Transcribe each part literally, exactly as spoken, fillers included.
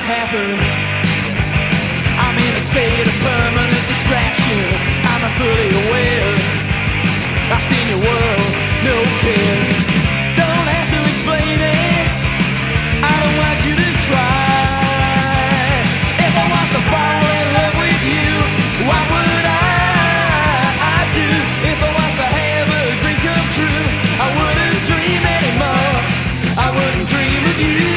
happen. I'm in a state of permanent distraction. I'm not fully aware. Lost in your world, no cares. Don't have to explain it, I don't want you to try. If I was to fall in love with you, what would I, I do? If I was to have a dream come true, I wouldn't dream anymore, I wouldn't dream of you.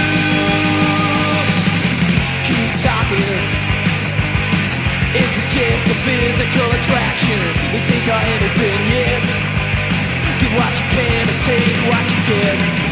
Keep talking, if it's just a physical attraction, this ain't got anything yet. Give what you can and take what you get.